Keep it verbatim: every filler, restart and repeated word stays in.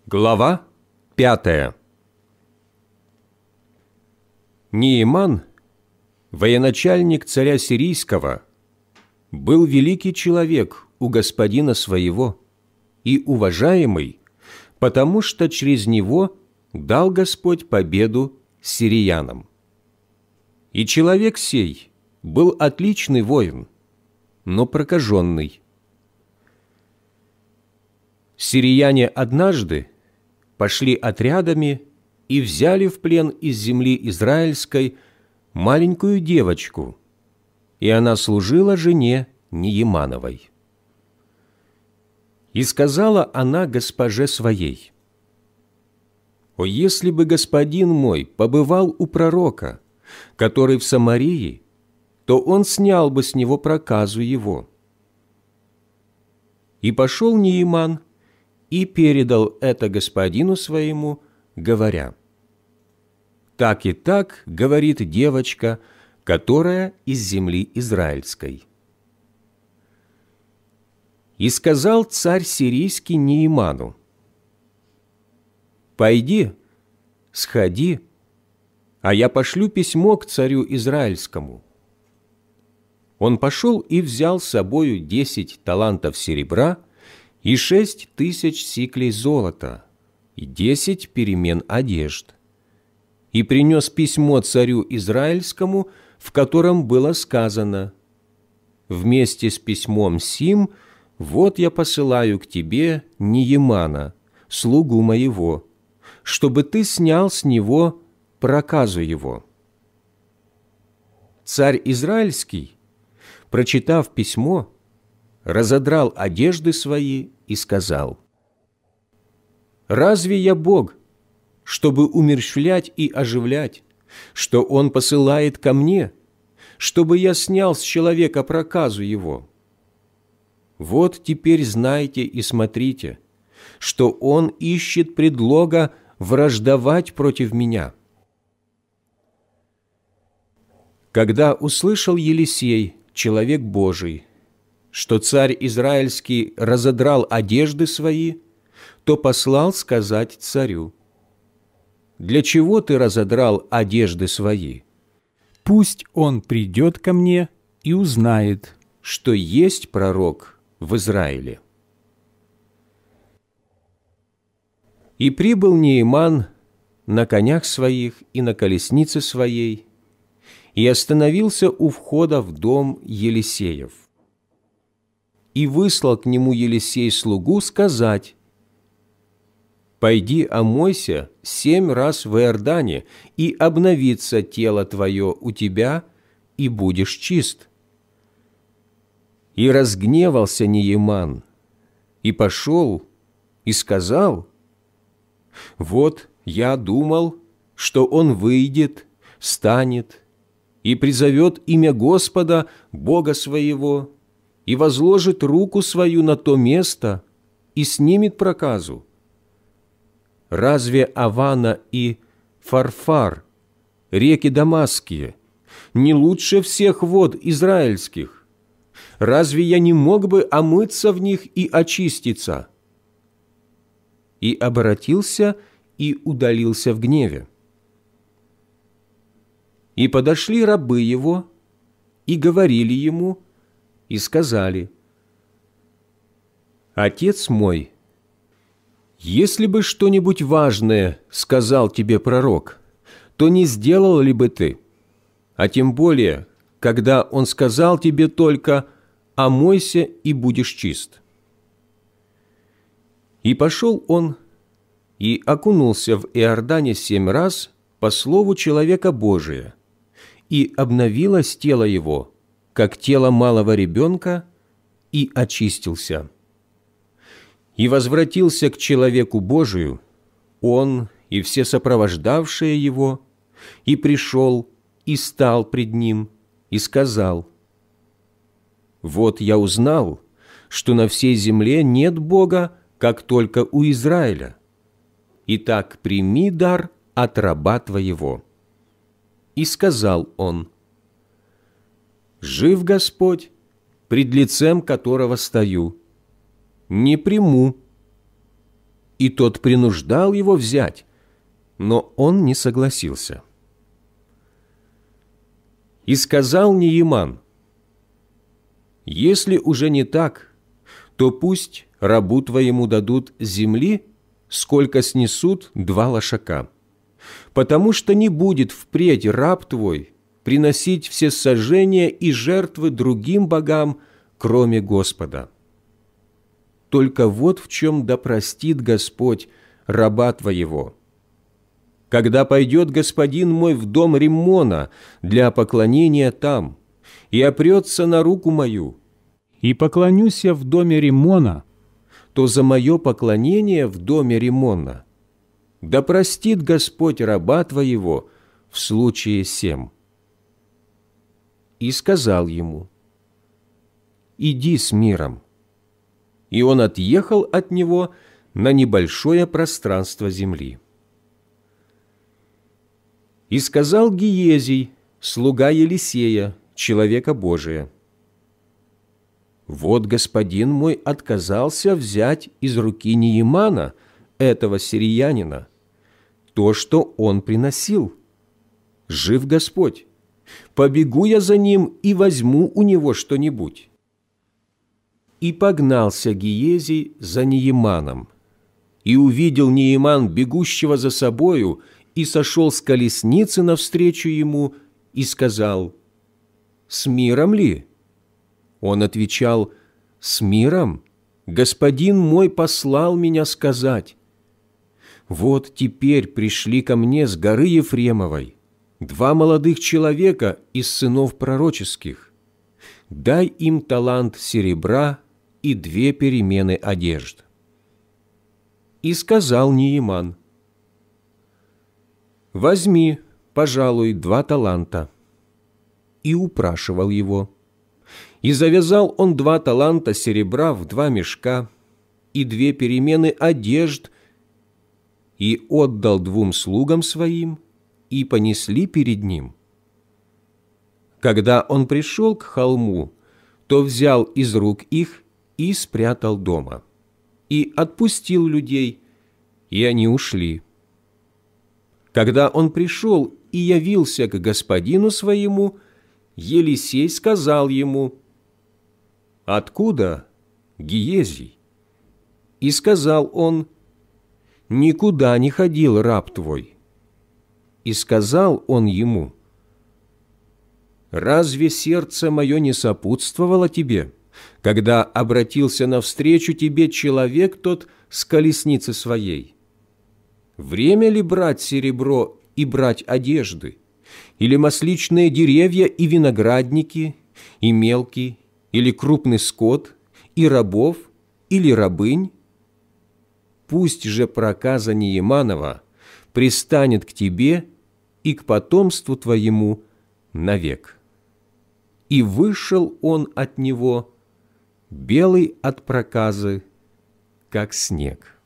Глава пятая. Нееман, военачальник царя сирийского, был великий человек у господина своего и уважаемый, потому что через него дал Господь победу сириянам. И человек сей был отличный воин, но прокаженный. Сирияне однажды пошли отрядами и взяли в плен из земли израильской маленькую девочку, и она служила жене Неемановой. И сказала она госпоже своей: «О, если бы господин мой побывал у пророка, который в Самарии, то он снял бы с него проказу его». И пошел Нееман и передал это господину своему, говоря: «Так и так говорит девочка, которая из земли израильской». И сказал царь сирийский Нееману: «Пойди, сходи, а я пошлю письмо к царю израильскому». Он пошел и взял с собою десять талантов серебра и шесть тысяч сиклей золота и десять перемен одежд, и принес письмо царю израильскому, в котором было сказано: «Вместе с письмом сим вот я посылаю к тебе Неемана, слугу моего, чтобы ты снял с него проказу его». Царь израильский, прочитав письмо, разодрал одежды свои и сказал: «Разве я Бог, чтобы умерщвлять и оживлять, что Он посылает ко мне, чтобы я снял с человека проказу его? Вот теперь знайте и смотрите, что Он ищет предлога враждовать против меня». Когда услышал Елисей, человек Божий, что царь израильский разодрал одежды свои, то послал сказать царю: «Для чего ты разодрал одежды свои? Пусть он придет ко мне и узнает, что есть пророк в Израиле». И прибыл Нееман на конях своих и на колеснице своей, и остановился у входа в дом Елисеев. И выслал к нему Елисей слугу сказать: «Пойди омойся семь раз в Иордане, и обновится тело твое у тебя, и будешь чист». И разгневался Нееман, и пошел, и сказал: «Вот я думал, что он выйдет, станет, и призовет имя Господа, Бога своего, и возложит руку свою на то место, и снимет проказу. Разве Авана и Фарфар, реки Дамасские, не лучше всех вод израильских? Разве я не мог бы омыться в них и очиститься?» И обратился и удалился в гневе. И подошли рабы его, и говорили ему, и сказали: «Отец мой, если бы что-нибудь важное сказал тебе пророк, то не сделал ли бы ты? А тем более, когда он сказал тебе только: омойся и будешь чист». И пошел он и окунулся в Иордане семь раз по слову человека Божия, и обновилось тело его, как тело малого ребенка, и очистился. И возвратился к человеку Божию он и все сопровождавшие его, и пришел, и стал пред ним, и сказал: «Вот я узнал, что на всей земле нет Бога, как только у Израиля. Итак, прими дар от раба твоего». И сказал он: «Жив Господь, пред лицем которого стою, не приму». и тот принуждал его взять, но он не согласился. И сказал Нееман: «Если уже не так, то пусть рабу твоему дадут земли, сколько снесут два лошака, потому что не будет впредь раб твой приносить всесожжения и жертвы другим богам, кроме Господа. Только вот в чем да простит Господь раба твоего. Когда пойдет господин мой в дом Риммона для поклонения там, и опрется на руку мою, и поклонюсь я в доме Риммона, то за мое поклонение в доме Риммона да простит Господь раба твоего в случае сем». И сказал ему: «Иди с миром». И он отъехал от него на небольшое пространство земли. И сказал Гиезий, слуга Елисея, человека Божия: «Вот господин мой отказался взять из руки Неемана, этого сириянина, то, что он приносил. Жив Господь, побегу я за ним и возьму у него что-нибудь». И погнался Гиезий за Нееманом, и увидел Нееман бегущего за собою, и сошел с колесницы навстречу ему, и сказал: «С миром ли?» Он отвечал: «С миром. Господин мой послал меня сказать: вот теперь пришли ко мне с горы Ефремовой два молодых человека из сынов пророческих. Дай им талант серебра и две перемены одежд». И сказал Нееман: «Возьми, пожалуй, два таланта». И упрашивал его. И завязал он два таланта серебра в два мешка и две перемены одежд, и отдал двум слугам своим, и понесли перед ним. Когда он пришел к холму, то взял из рук их и спрятал дома, и отпустил людей, и они ушли. Когда он пришел и явился к господину своему, Елисей сказал ему: «Откуда, Гиезий?» И сказал он: «Никуда не ходил раб твой». И сказал он ему: «Разве сердце мое не сопутствовало тебе, когда обратился навстречу тебе человек тот с колесницы своей? Время ли брать серебро и брать одежды, или масличные деревья и виноградники, и мелкий, или крупный скот, и рабов, или рабынь? Пусть же проказа Нееманова пристанет к тебе и к потомству твоему навек». И вышел он от него, белый от проказы, как снег.